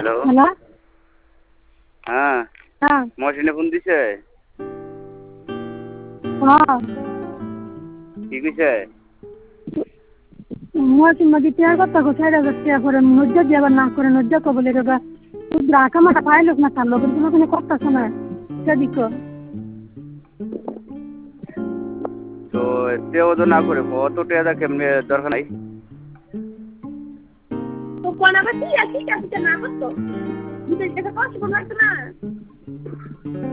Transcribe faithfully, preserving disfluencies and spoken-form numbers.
hello hello হ্যাঁ হ্যাঁ মহসিনে phone দিছে হ্যাঁ কি কইছে মহসিন মধ্যে টিয়ার কথা কোথায় যাবে টিয়া করে নজ্জা দিয়ে আবার না করে নজ্জা কবলে রেবা রাখা মাথা পাইল না তার লোকের কোনো কোনো কথা শোনা সেদিক তো সেও তো না করে কত টাকা কেমনে দরকার নাই তো কোন আবার ঠিক আছে ঠিক আছে না করতো দিতে যেতে কষ্ট করতে না